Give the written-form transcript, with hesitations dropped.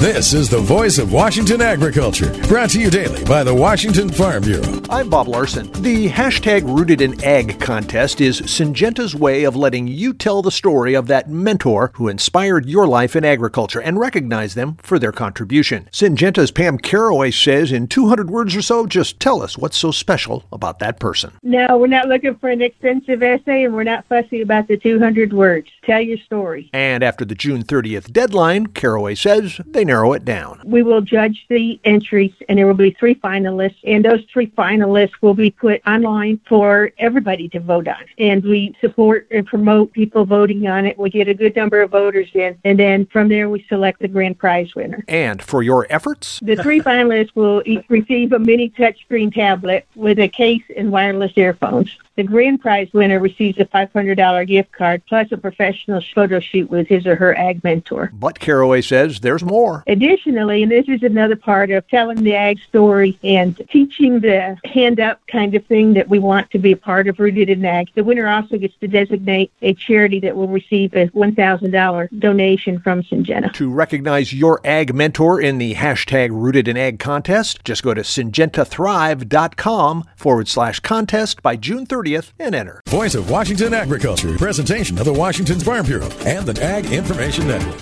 This is the voice of Washington agriculture, brought to you daily by the Washington Farm Bureau. I'm Bob Larson. The hashtag Rooted in Ag contest is Syngenta's way of letting you tell the story of that mentor who inspired your life in agriculture and recognize them for their contribution. Syngenta's Pam Caraway says in 200 words or so, just tell us what's so special about that person. No, we're not looking for an extensive essay, and we're not fussy about the 200 words. Tell your story. And after the June 30th deadline, Caraway says they narrow it down. We will judge the entries, and there will be 3 finalists, and those 3 finalists will be put online for everybody to vote on. And we support and promote people voting on it. We get a good number of voters in, and then from there we select the grand prize winner. And for your efforts? The 3 finalists will each receive a mini touchscreen tablet with a case and wireless earphones. The grand prize winner receives a $500 gift card plus a professional photo shoot with his or her ag mentor. But Caraway says there's more. Additionally, and this is another part of telling the ag story and teaching the hand-up kind of thing that we want to be a part of Rooted in Ag, the winner also gets to designate a charity that will receive a $1,000 donation from Syngenta. To recognize your ag mentor in the hashtag Rooted in Ag contest, just go to syngentathrive.com/contest by June 30th and enter. Voice of Washington agriculture, presentation of the Washington Farm Bureau and the Ag Information Network.